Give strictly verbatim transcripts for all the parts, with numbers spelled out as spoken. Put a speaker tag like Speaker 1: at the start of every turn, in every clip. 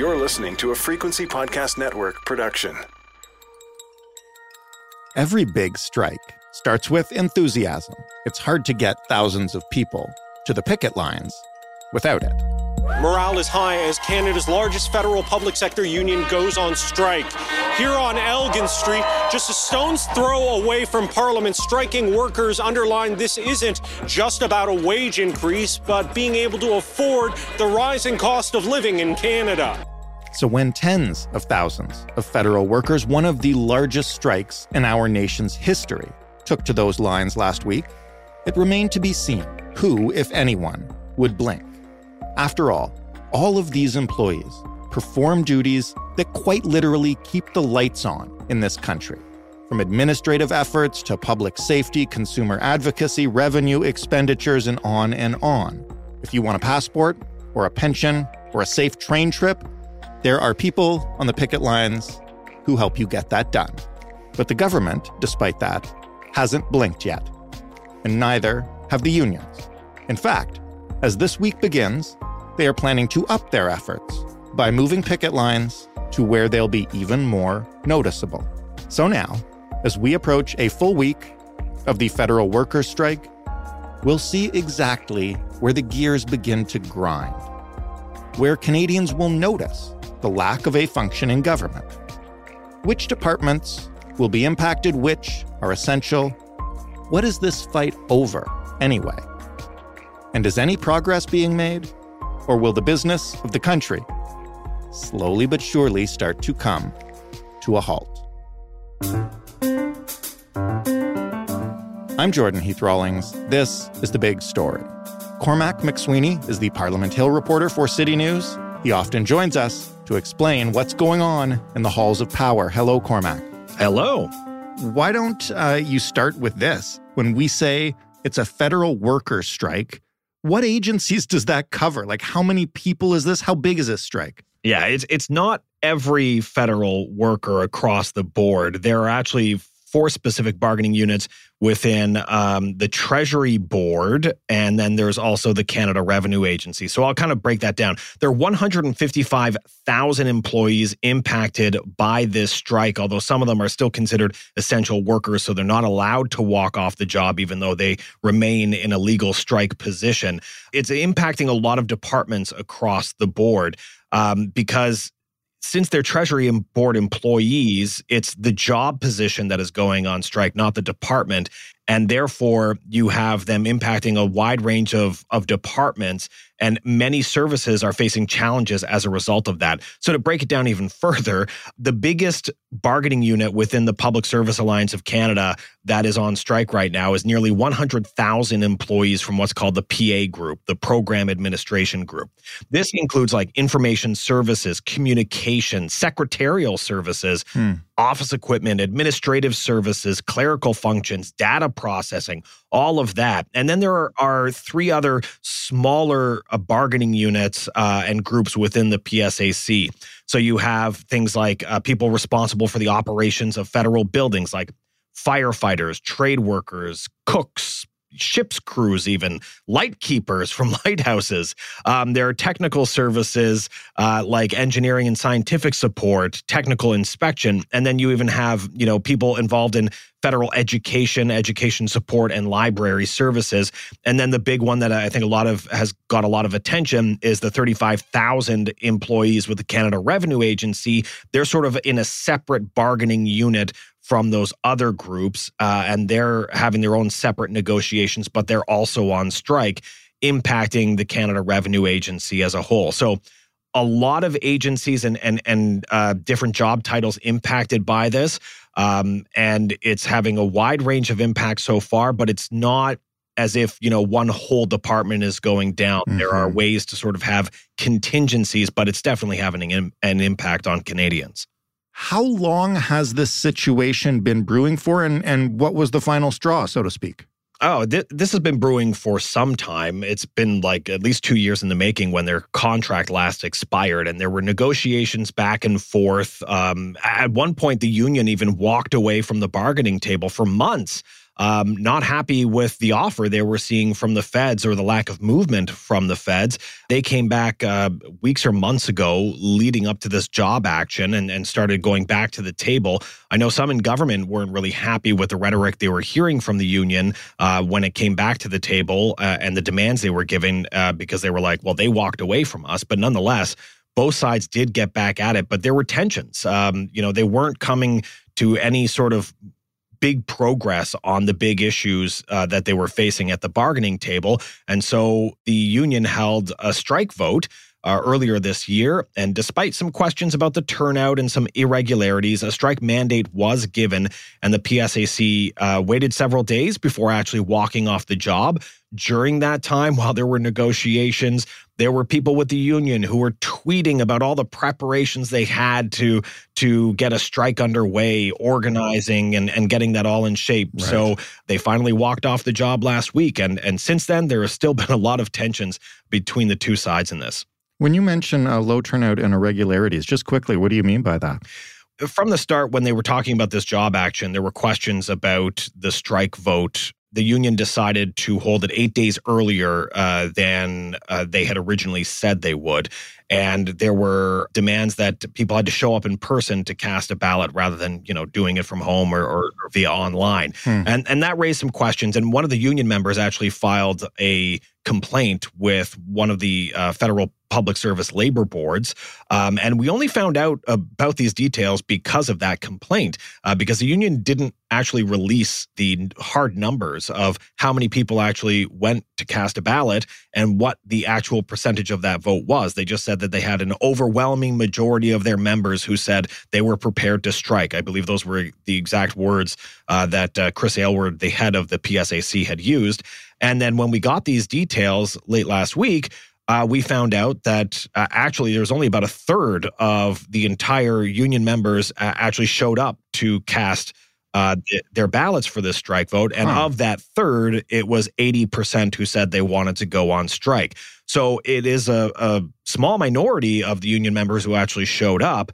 Speaker 1: You're listening to a Frequency Podcast Network production.
Speaker 2: Every big strike starts with enthusiasm. It's hard to get thousands of people to the picket lines without it.
Speaker 3: Morale is high as Canada's largest federal public sector union goes on strike. Here on Elgin Street, just a stone's throw away from Parliament, striking workers underline this isn't just about a wage increase, but being able to afford the rising cost of living in Canada.
Speaker 2: So when tens of thousands of federal workers, one of the largest strikes in our nation's history, took to those lines last week, it remained to be seen who, if anyone, would blink. After all, all of these employees perform duties that quite literally keep the lights on in this country. From administrative efforts to public safety, consumer advocacy, revenue expenditures, and on and on. If you want a passport, or a pension, or a safe train trip, there are people on the picket lines who help you get that done. But the government, despite that, hasn't blinked yet. And neither have the unions. In fact, as this week begins, they are planning to up their efforts by moving picket lines to where they'll be even more noticeable. So now, as we approach a full week of the federal workers' strike, we'll see exactly where the gears begin to grind, where Canadians will notice the lack of a functioning government, which departments will be impacted, which are essential. What is this fight over, anyway? And is any progress being made? Or will the business of the country slowly but surely start to come to a halt? I'm Jordan Heath Rawlings. This is The Big Story. Cormac McSweeney is the Parliament Hill reporter for City News. He often joins us to explain what's going on in the halls of power. Hello, Cormac.
Speaker 4: Hello.
Speaker 2: Why don't uh, you start with this? When we say it's a federal workers' strike, what agencies does that cover? Like, how many people is this? How big is this strike?
Speaker 4: Yeah, it's it's not every federal worker across the board. There are actually four specific bargaining units within um, the Treasury Board, and then there's also the Canada Revenue Agency. So I'll kind of break that down. There are one hundred fifty-five thousand employees impacted by this strike, although some of them are still considered essential workers, so they're not allowed to walk off the job even though they remain in a legal strike position. It's impacting a lot of departments across the board um, because since they're Treasury Board employees, it's the job position that is going on strike, not the department. And therefore, you have them impacting a wide range of, of departments, and many services are facing challenges as a result of that. So to break it down even further, the biggest bargaining unit within the Public Service Alliance of Canada that is on strike right now is nearly one hundred thousand employees from what's called the P A group, the Program Administration Group. This includes like information services, communication, secretarial services, hmm. office equipment, administrative services, clerical functions, data processing, all of that. And then there are, are three other smaller uh, bargaining units uh, and groups within the P S A C. So you have things like uh, people responsible for the operations of federal buildings, like firefighters, trade workers, cooks, ship's crews, even light keepers from lighthouses. Um, there are technical services uh, like engineering and scientific support, technical inspection, and then you even have, you know, people involved in federal education, education support, and library services. And then the big one that I think a lot of has got a lot of attention is the thirty-five thousand employees with the Canada Revenue Agency. They're sort of in a separate bargaining unit from those other groups, uh, and they're having their own separate negotiations, but they're also on strike, impacting the Canada Revenue Agency as a whole. So a lot of agencies and and and uh, different job titles impacted by this, um, and it's having a wide range of impacts so far, but it's not as if, you know, one whole department is going down. Mm-hmm. There are ways to sort of have contingencies, but it's definitely having an, an impact on Canadians.
Speaker 2: How long has this situation been brewing for, and, and what was the final straw, so to speak?
Speaker 4: Oh, th- this has been brewing for some time. It's been like at least two years in the making when their contract last expired, and there were negotiations back and forth. Um, at one point, the union even walked away from the bargaining table for months um, not happy with the offer they were seeing from the feds or the lack of movement from the feds. They came back uh, weeks or months ago leading up to this job action and, and started going back to the table. I know some in government weren't really happy with the rhetoric they were hearing from the union uh, when it came back to the table uh, and the demands they were giving uh, because they were like, well, they walked away from us. But nonetheless, both sides did get back at it, but there were tensions. Um, you know, they weren't coming to any sort of big progress on the big issues uh, that they were facing at the bargaining table. And so the union held a strike vote Uh, earlier this year. And despite some questions about the turnout and some irregularities, a strike mandate was given, and the P S A C uh, waited several days before actually walking off the job. During that time, while there were negotiations, there were people with the union who were tweeting about all the preparations they had to to get a strike underway, organizing and, and getting that all in shape. Right. So they finally walked off the job last week. And, and since then, there has still been a lot of tensions between the two sides in this.
Speaker 2: When you mention uh, low turnout and irregularities, just quickly, what do you mean by that?
Speaker 4: From the start, when they were talking about this job action, there were questions about the strike vote. The union decided to hold it eight days earlier uh, than uh, they had originally said they would. And there were demands that people had to show up in person to cast a ballot rather than, you know, doing it from home or, or, or via online. Hmm. And, and that raised some questions. And one of the union members actually filed a complaint with one of the uh, federal public service labor boards. Um, and we only found out about these details because of that complaint, uh, because the union didn't actually release the hard numbers of how many people actually went to cast a ballot and what the actual percentage of that vote was. They just said that they had an overwhelming majority of their members who said they were prepared to strike. I believe those were the exact words uh, that uh, Chris Aylward, the head of the P S A C, had used. And then when we got these details late last week, uh, we found out that uh, actually there was only about a third of the entire union members uh, actually showed up to cast uh, th- their ballots for this strike vote. And huh. of that third, it was eighty percent who said they wanted to go on strike. So it is a, a small minority of the union members who actually showed up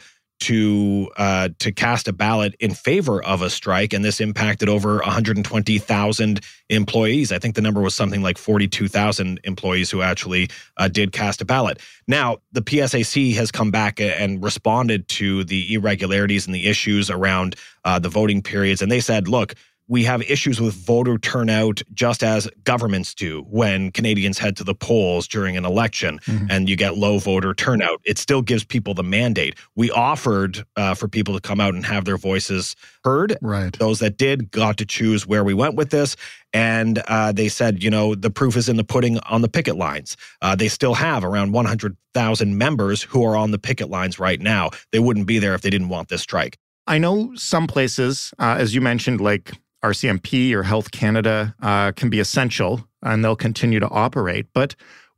Speaker 4: to uh, to cast a ballot in favor of a strike, and this impacted over one hundred twenty thousand employees. I think the number was something like forty-two thousand employees who actually uh, did cast a ballot. Now, the P S A C has come back and responded to the irregularities and the issues around uh, the voting periods, and they said, look, we have issues with voter turnout just as governments do when Canadians head to the polls during an election mm-hmm. and you get low voter turnout. It still gives people the mandate. We offered uh, for people to come out and have their voices heard.
Speaker 2: Right.
Speaker 4: Those that did got to choose where we went with this. And uh, they said, you know, the proof is in the pudding on the picket lines. Uh, they still have around one hundred thousand members who are on the picket lines right now. They wouldn't be there if they didn't want this strike.
Speaker 2: I know some places, uh, as you mentioned, like R C M P or Health Canada uh, can be essential and they'll continue to operate. But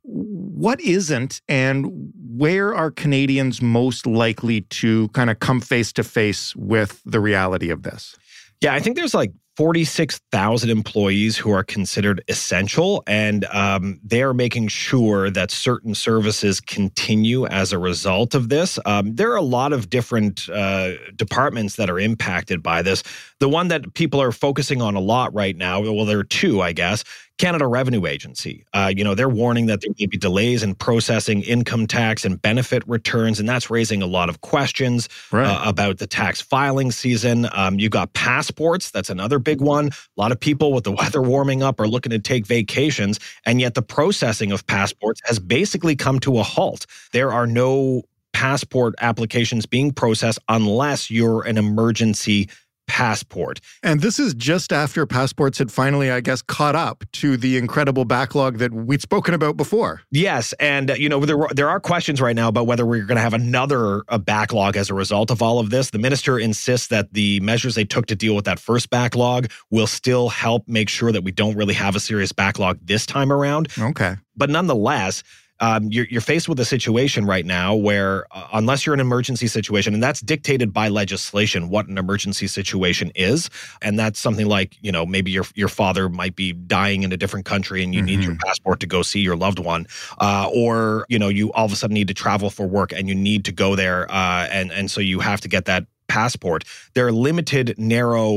Speaker 2: what isn't, and where are Canadians most likely to kind of come face to face with the reality of this?
Speaker 4: Yeah, I think there's like forty-six thousand employees who are considered essential, and um, they're making sure that certain services continue as a result of this. Um, there are a lot of different uh, departments that are impacted by this. The one that people are focusing on a lot right now, well, there are two, I guess. Canada Revenue Agency. Uh, you know, they're warning that there may be delays in processing income tax and benefit returns, and that's raising a lot of questions right. uh, about the tax filing season. Um, you've got passports. That's another big one. A lot of people with the weather warming up are looking to take vacations, and yet the processing of passports has basically come to a halt. There are no passport applications being processed unless you're an emergency passport.
Speaker 2: And this is just after passports had finally, I guess, caught up to the incredible backlog that we'd spoken about before.
Speaker 4: Yes. And, uh, you know, there, there are questions right now about whether we're going to have another uh, backlog as a result of all of this. The minister insists that the measures they took to deal with that first backlog will still help make sure that we don't really have a serious backlog this time around.
Speaker 2: Okay.
Speaker 4: But nonetheless, Um, you're, you're faced with a situation right now where uh, unless you're in an emergency situation, and that's dictated by legislation, what an emergency situation is. And that's something like, you know, maybe your your father might be dying in a different country and you mm-hmm. need your passport to go see your loved one. Uh, or, you know, you all of a sudden need to travel for work and you need to go there. Uh, and, and so you have to get that passport. There are limited, narrow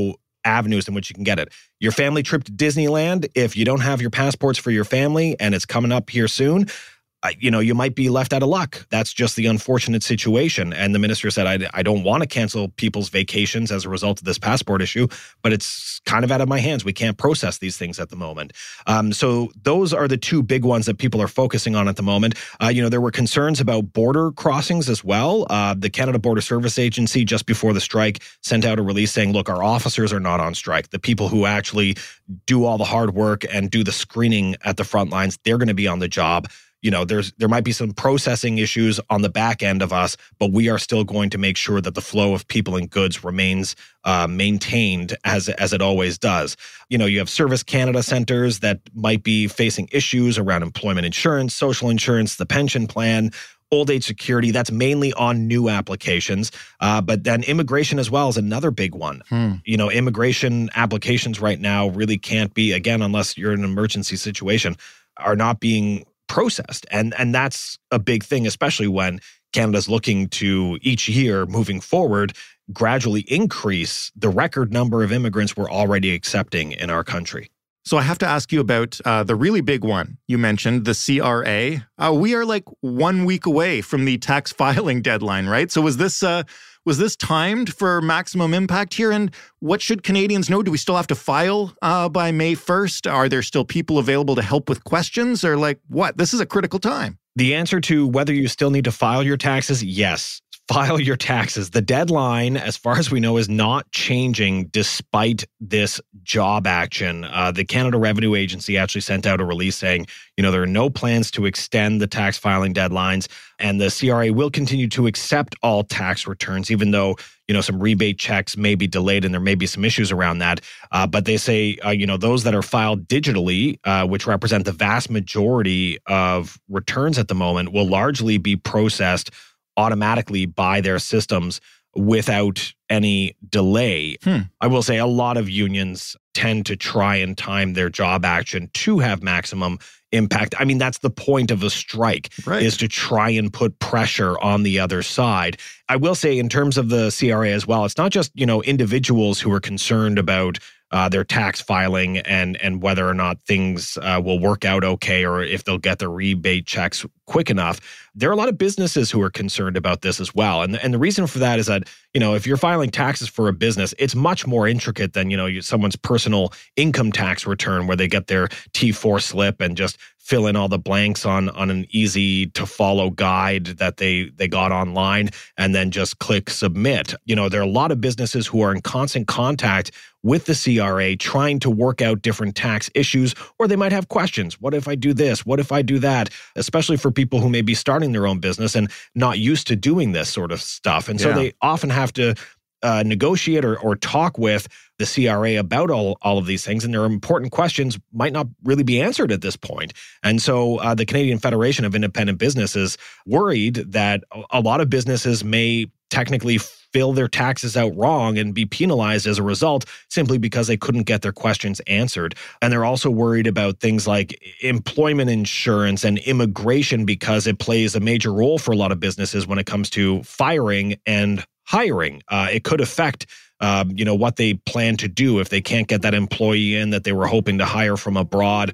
Speaker 4: avenues in which you can get it. Your family trip to Disneyland, if you don't have your passports for your family and it's coming up here soon, uh, you know, you might be left out of luck. That's just the unfortunate situation. And the minister said, I, I don't want to cancel people's vacations as a result of this passport issue, but it's kind of out of my hands. We can't process these things at the moment. Um, so those are the two big ones that people are focusing on at the moment. Uh, you know, there were concerns about border crossings as well. Uh, the Canada Border Service Agency, just before the strike, sent out a release saying, look, our officers are not on strike. The people who actually do all the hard work and do the screening at the front lines, they're going to be on the job. You know, there's there might be some processing issues on the back end of us, but we are still going to make sure that the flow of people and goods remains uh, maintained as as it always does. You know, you have Service Canada centers that might be facing issues around employment insurance, social insurance, the pension plan, old age security. That's mainly on new applications. Uh, but then immigration as well is another big one. Hmm. You know, immigration applications right now really can't be, again, unless you're in an emergency situation, are not being processed. And and that's a big thing, especially when Canada's looking to each year moving forward, gradually increase the record number of immigrants we're already accepting in our country.
Speaker 2: So I have to ask you about uh, the really big one you mentioned, the C R A. Uh, we are like one week away from the tax filing deadline, right? So was this uh, was this timed for maximum impact here? And what should Canadians know? Do we still have to file uh, by May first? Are there still people available to help with questions? Or like what? This is a critical time.
Speaker 4: The answer to whether you still need to file your taxes, yes. File your taxes. The deadline, as far as we know, is not changing despite this job action. Uh, the Canada Revenue Agency actually sent out a release saying, you know, there are no plans to extend the tax filing deadlines, and the C R A will continue to accept all tax returns, even though, you know, some rebate checks may be delayed and there may be some issues around that. Uh, but they say, uh, you know, those that are filed digitally, uh, which represent the vast majority of returns at the moment, will largely be processed automatically by their systems without any delay. Hmm. I will say a lot of unions tend to try and time their job action to have maximum impact. I mean, that's the point of a strike, right, is to try and put pressure on the other side. I will say in terms of the C R A as well, it's not just, you know, individuals who are concerned about Uh, their tax filing and and whether or not things uh, will work out okay, or if they'll get their rebate checks quick enough. There are a lot of businesses who are concerned about this as well. And, and the reason for that is that, you know, if you're filing taxes for a business, it's much more intricate than, you know, someone's personal income tax return where they get their T four slip and just fill in all the blanks on on an easy to follow guide that they they got online and then just click submit. You know, there are a lot of businesses who are in constant contact with the C R A trying to work out different tax issues, or they might have questions. What if I do this? What if I do that? Especially for people who may be starting their own business and not used to doing this sort of stuff. And so yeah. they often have to uh, negotiate or, or talk with the C R A about all, all of these things. And their important questions might not really be answered at this point. And so uh, the Canadian Federation of Independent Business is worried that a lot of businesses may technically fill their taxes out wrong and be penalized as a result simply because they couldn't get their questions answered. And they're also worried about things like employment insurance and immigration because it plays a major role for a lot of businesses when it comes to firing and hiring. Uh, it could affect Um, you know, what they plan to do if they can't get that employee in that they were hoping to hire from abroad,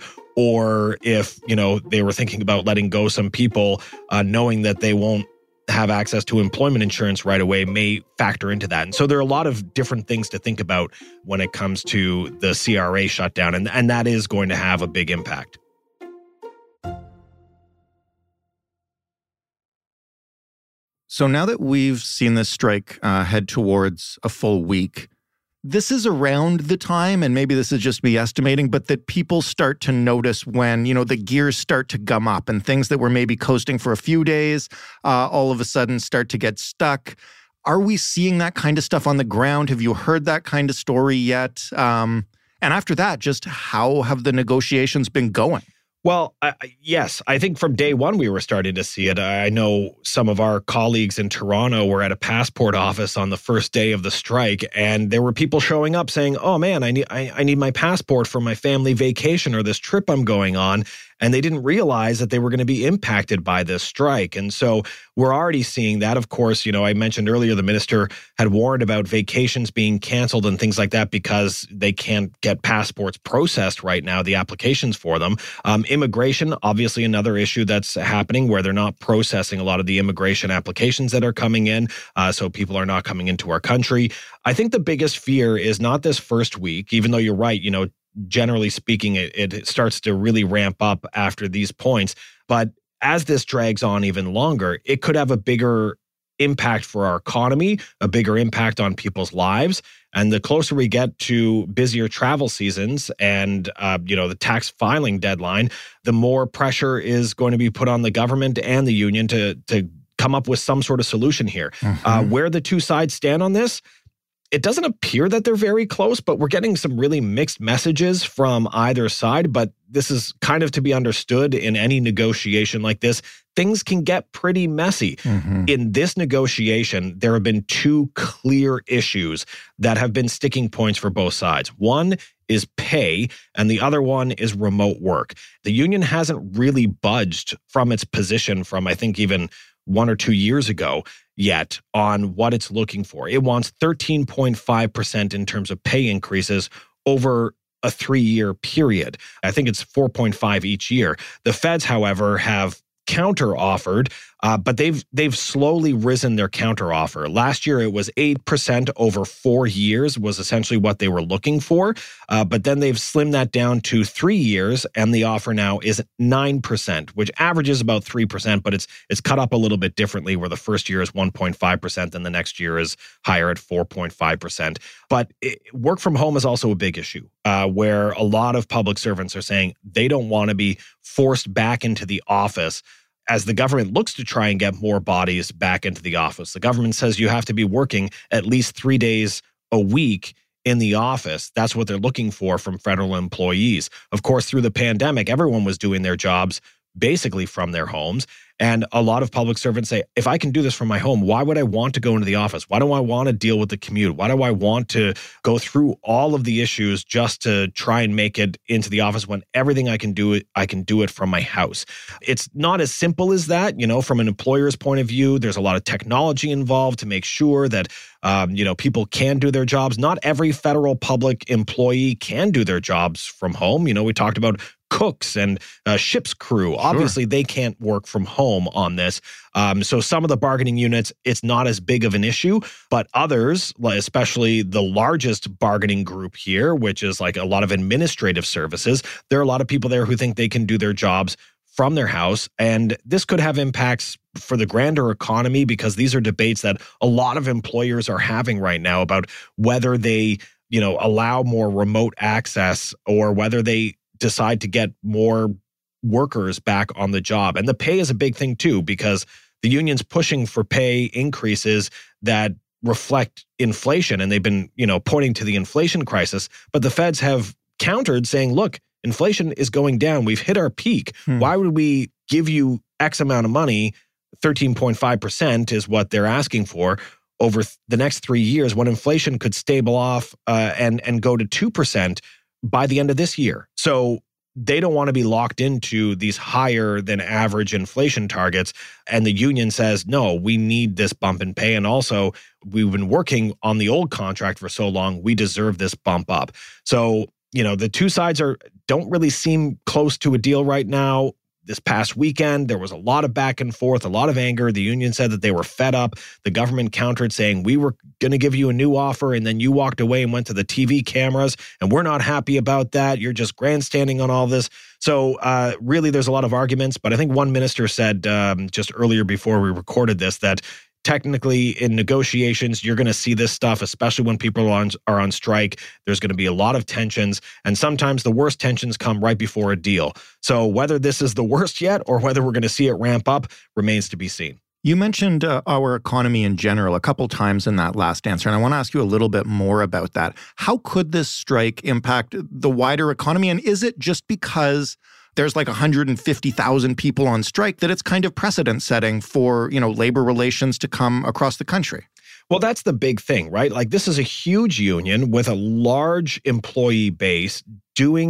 Speaker 4: or if, you know, they were thinking about letting go some people, uh, knowing that they won't have access to employment insurance right away may factor into that. And so there are a lot of different things to think about when it comes to the C R A shutdown, and, and that is going to have a big impact.
Speaker 2: So now that we've seen this strike uh, head towards a full week, this is around the time, and maybe this is just me estimating, but that people start to notice when, you know, the gears start to gum up and things that were maybe coasting for a few days, uh, all of a sudden start to get stuck. Are we seeing that kind of stuff on the ground? Have you heard that kind of story yet? Um, and after that, just how have the negotiations been going?
Speaker 4: Well, uh, yes, I think from day one we were starting to see it. I know some of our colleagues in Toronto were at a passport office on the first day of the strike, and there were people showing up saying, "Oh man, I need I, I need my passport for my family vacation or this trip I'm going on." and they didn't realize that they were going to be impacted by this strike. And so we're already seeing that. Of course, you know, I mentioned earlier the minister had warned about vacations being canceled and things like that because they can't get passports processed right now, the applications for them. Um, immigration, obviously another issue that's happening where they're not processing a lot of the immigration applications that are coming in. Uh, so people are not coming into our country. I think the biggest fear is not this first week, even though you're right, you know, generally speaking, it, it starts to really ramp up after these points. But as this drags on even longer, it could have a bigger impact for our economy, a bigger impact on people's lives. And the closer we get to busier travel seasons and, uh, you know, the tax filing deadline, the more pressure is going to be put on the government and the union to, to come up with some sort of solution here. Mm-hmm. Uh, where the two sides stand on this, it doesn't appear that they're very close, but we're getting some really mixed messages from either side. But this is kind of to be understood in any negotiation like this. Things can get pretty messy. Mm-hmm. In this negotiation, there have been two clear issues that have been sticking points for both sides. One is pay, and the other one is remote work. The union hasn't really budged from its position from, I think, even one or two years ago yet on what it's looking for. It wants thirteen point five percent in terms of pay increases over a three-year period. I think it's four point five each year. The feds, however, have counter-offered, uh, but they've they've slowly risen their counter-offer. Last year, it was eight percent over four years was essentially what they were looking for, uh, but then they've slimmed that down to three years, and the offer now is nine percent, which averages about three percent, but it's it's cut up a little bit differently, where the first year is one point five percent, and the next year is higher at four point five percent. But it, work from home is also a big issue, uh, where a lot of public servants are saying they don't want to be forced back into the office as the government looks to try and get more bodies back into the office. The government says you have to be working at least three days a week in the office. That's what they're looking for from federal employees. Of course, through the pandemic, everyone was doing their jobs basically from their homes. And a lot of public servants say, if I can do this from my home, why would I want to go into the office? Why do I want to deal with the commute? Why do I want to go through all of the issues just to try and make it into the office when everything I can do it, I can do it from my house? It's not as simple as that. You know, from an employer's point of view, there's a lot of technology involved to make sure that, um, you know, people can do their jobs. Not every federal public employee can do their jobs from home. You know, we talked about cooks and uh, ship's crew. Sure. Obviously, they can't work from home on this. Um, so some of the bargaining units, it's not as big of an issue, but others, especially the largest bargaining group here, which is like a lot of administrative services, there are a lot of people there who think they can do their jobs from their house. And this could have impacts for the grander economy, because these are debates that a lot of employers are having right now about whether they, you know, allow more remote access or whether they decide to get more workers back on the job. And the pay is a big thing too, because the union's pushing for pay increases that reflect inflation. And they've been, you know, pointing to the inflation crisis, but the feds have countered saying, look, inflation is going down. We've hit our peak. Hmm. Why would we give you X amount of money? thirteen point five percent is what they're asking for over the next three years when inflation could stable off uh, and, and go to two percent by the end of this year. So they don't want to be locked into these higher than average inflation targets. And the union says, no, we need this bump in pay. And also, we've been working on the old contract for so long, we deserve this bump up. So, you know, the two sides are don't really seem close to a deal right now. This past weekend, there was a lot of back and forth, a lot of anger. The union said that they were fed up. The government countered saying, we were going to give you a new offer, and then you walked away and went to the T V cameras, and we're not happy about that. You're just grandstanding on all this. So uh, really, there's a lot of arguments. But I think one minister said um, just earlier before we recorded this that technically, in negotiations, you're going to see this stuff, especially when people are on, are on strike. There's going to be a lot of tensions, and sometimes the worst tensions come right before a deal. So whether this is the worst yet or whether we're going to see it ramp up remains to be seen.
Speaker 2: You mentioned uh, our economy in general a couple times in that last answer, and I want to ask you a little bit more about that. How could this strike impact the wider economy, and is it just because there's like one hundred fifty thousand people on strike that it's kind of precedent setting for, you know, labor relations to come across the country?
Speaker 4: Well, that's the big thing, right? Like, this is a huge union with a large employee base doing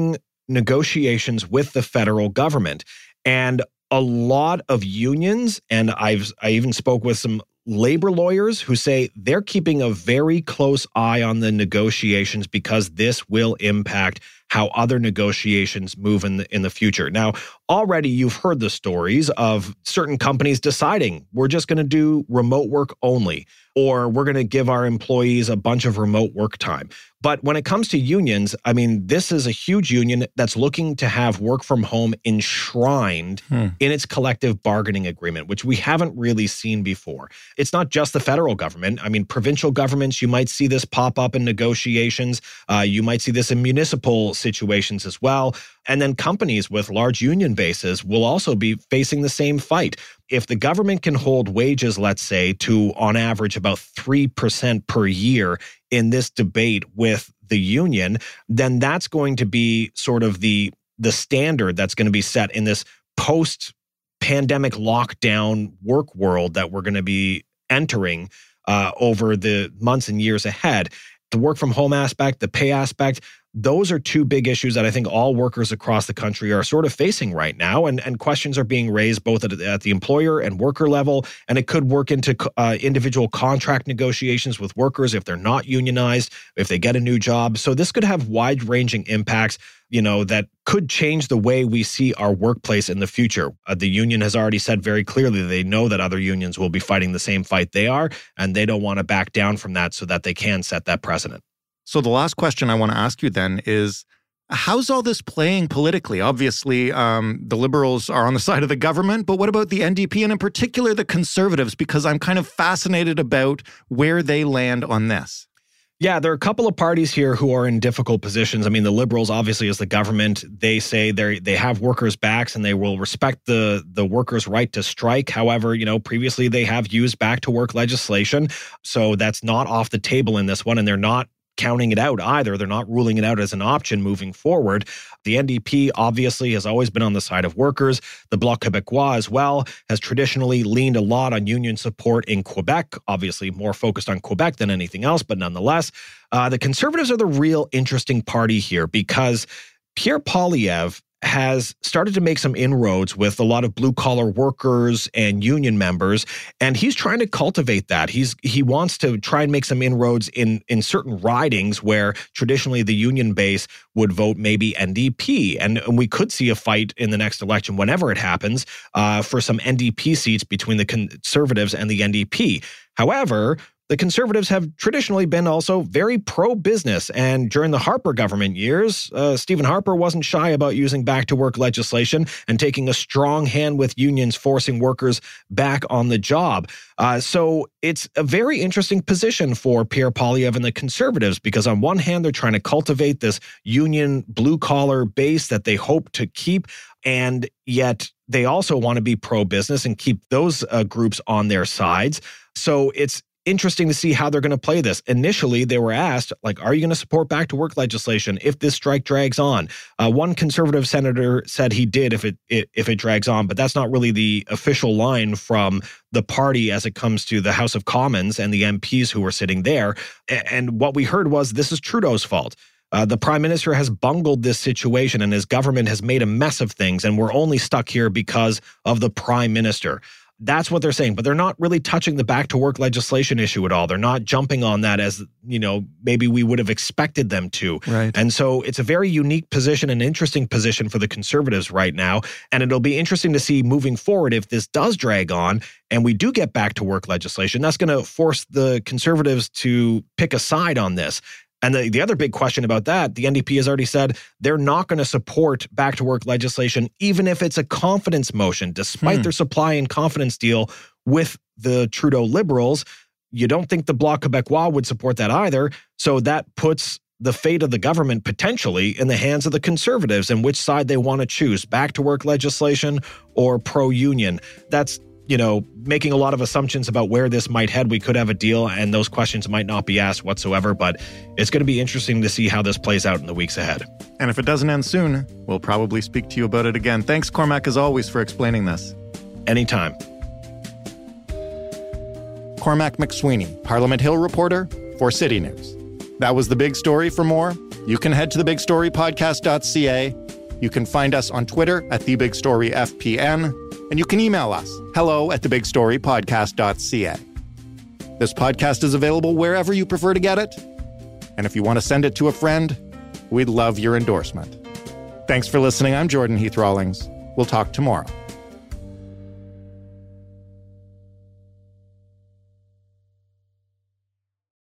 Speaker 4: negotiations with the federal government. And a lot of unions, and I've I even spoke with some labor lawyers who say they're keeping a very close eye on the negotiations because this will impact how other negotiations move in the, in the future. Now, already you've heard the stories of certain companies deciding we're just going to do remote work only, or we're going to give our employees a bunch of remote work time. But when it comes to unions, I mean, this is a huge union that's looking to have work from home enshrined hmm. in its collective bargaining agreement, which we haven't really seen before. It's not just the federal government. I mean, provincial governments, you might see this pop up in negotiations. Uh, you might see this in municipal situations as well. And then companies with large union bases will also be facing the same fight. If the government can hold wages, let's say, to on average about three percent per year in this debate with the union, then that's going to be sort of the, the standard that's going to be set in this post-pandemic lockdown work world that we're going to be entering uh, over the months and years ahead. The work from home aspect, the pay aspect, those are two big issues that I think all workers across the country are sort of facing right now. And, and questions are being raised both at, at the employer and worker level. And it could work into uh, individual contract negotiations with workers if they're not unionized, if they get a new job. So this could have wide-ranging impacts, you know, that could change the way we see our workplace in the future. Uh, the union has already said very clearly they know that other unions will be fighting the same fight they are, and they don't want to back down from that so that they can set that precedent.
Speaker 2: So the last question I want to ask you then is, how's all this playing politically? Obviously, um, the Liberals are on the side of the government, but what about the N D P and in particular the Conservatives? Because I'm kind of fascinated about where they land on this.
Speaker 4: Yeah, there are a couple of parties here who are in difficult positions. I mean, the Liberals, obviously, as the government, they say they they have workers' backs and they will respect the the workers' right to strike. However, you know, previously they have used back to work legislation, so that's not off the table in this one, and they're not counting it out either. They're not ruling it out as an option moving forward. The N D P obviously has always been on the side of workers. The Bloc Québécois as well has traditionally leaned a lot on union support in Quebec, obviously more focused on Quebec than anything else, but nonetheless. Uh, the Conservatives are the real interesting party here because Pierre Poilievre has started to make some inroads with a lot of blue-collar workers and union members, and he's trying to cultivate that. He's he wants to try and make some inroads in, in certain ridings where traditionally the union base would vote maybe N D P, and, and we could see a fight in the next election, whenever it happens, uh, for some N D P seats between the Conservatives and the N D P. However, the Conservatives have traditionally been also very pro-business, and during the Harper government years, uh, Stephen Harper wasn't shy about using back-to-work legislation and taking a strong hand with unions forcing workers back on the job. Uh, so it's a very interesting position for Pierre Poilievre and the Conservatives because on one hand, they're trying to cultivate this union blue-collar base that they hope to keep, and yet they also want to be pro-business and keep those uh, groups on their sides. So it's interesting to see how they're going to play this. Initially, they were asked, like, are you going to support back-to-work legislation if this strike drags on? Uh, one conservative senator said he did if it, it if it drags on, but that's not really the official line from the party as it comes to the House of Commons and the M Ps who were sitting there. And what we heard was this is Trudeau's fault. Uh, the prime minister has bungled this situation and his government has made a mess of things, and we're only stuck here because of the prime minister. That's what they're saying, but they're not really touching the back-to-work legislation issue at all. They're not jumping on that as, you know, maybe we would have expected them to.
Speaker 2: Right.
Speaker 4: And so it's a very unique position, an interesting position for the Conservatives right now. And it'll be interesting to see moving forward if this does drag on and we do get back-to-work legislation. That's going to force the Conservatives to pick a side on this. And the, the other big question about that, the N D P has already said they're not going to support back-to-work legislation, even if it's a confidence motion, despite hmm. their supply and confidence deal with the Trudeau Liberals. You don't think the Bloc Québécois would support that either. So that puts the fate of the government potentially in the hands of the Conservatives and which side they want to choose, back-to-work legislation or pro-union. That's you know, making a lot of assumptions about where this might head. We could have a deal and those questions might not be asked whatsoever, but it's going to be interesting to see how this plays out in the weeks ahead.
Speaker 2: And if it doesn't end soon, we'll probably speak to you about it again. Thanks, Cormac, as always, for explaining this.
Speaker 4: Anytime.
Speaker 2: Cormac McSweeney, Parliament Hill reporter for City News. That was The Big Story. For more, you can head to the big story podcast dot c a You can find us on Twitter at The Big Story F P N, and you can email us, hello at the big story podcast dot c a. This podcast is available wherever you prefer to get it, and if you want to send it to a friend, we'd love your endorsement. Thanks for listening. I'm Jordan Heath Rawlings. We'll talk tomorrow.